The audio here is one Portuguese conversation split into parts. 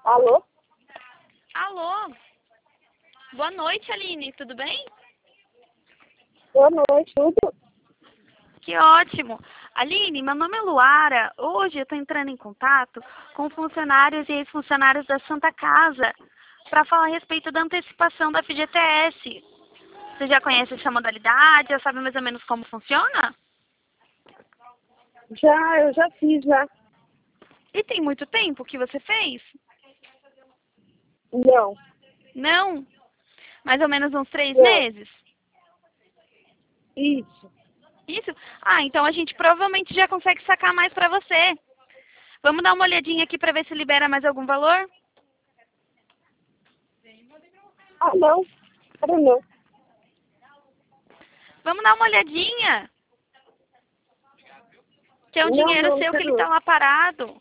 Alô? Alô? Boa noite, Aline. Tudo bem? Boa noite, tudo? Que ótimo. Aline, meu nome é Luara. Hoje eu estou entrando em contato com funcionários e ex-funcionários da Santa Casa para falar a respeito da antecipação da FGTS. Você já conhece essa modalidade? Já sabe mais ou menos como funciona? Eu já fiz, já. E tem muito tempo que você fez? Não, Não? Mais ou menos uns 3 não. meses? Isso. Isso? Ah, então a gente provavelmente já consegue sacar mais para você. Vamos dar uma olhadinha aqui para ver se libera mais algum valor? Ah, não. Cara, não. Vamos dar uma olhadinha. Que é um dinheiro Não seu que quero ele não. tá lá parado.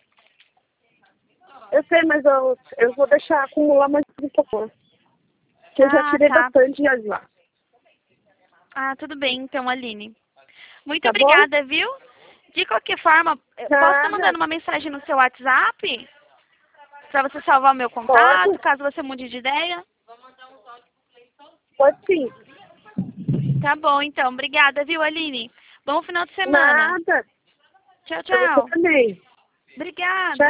Eu sei, mas eu vou deixar acumular mais um pouco. Que eu já Ah, tirei tá. bastante já. Já. Ah, tudo bem então, Aline. Muito Tá bom? obrigada, viu? De qualquer forma, eu posso estar Nada. mandando uma mensagem no seu WhatsApp? Para você salvar o meu contato, Pode? caso você mude de ideia? Pode sim. Tá bom, então. Obrigada, viu, Aline? Bom final de semana. Nada. Tchau, Pra você tchau. também. Obrigada. Tchau.